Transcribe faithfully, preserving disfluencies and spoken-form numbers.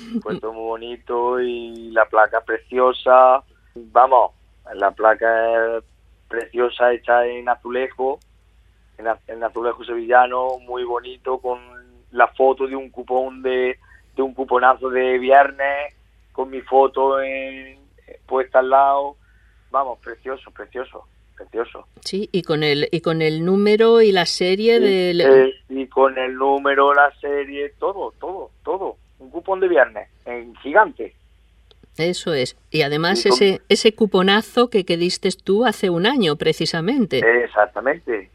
Fue todo muy bonito y la placa preciosa. Vamos, la placa es preciosa, hecha en azulejo, en, en azulejo sevillano, muy bonito, con la foto de un cupón de, de un cuponazo de viernes, con mi foto en, puesta al lado. Vamos, precioso, precioso, precioso. Sí, y con el y con el número y la serie Sí, del... eh, y con el número, la serie, todo, todo, todo. Un cupón de viernes, en gigante. Eso es. Y además Y con, ese ese cuponazo que, que diste tú hace un año, precisamente. exactamente.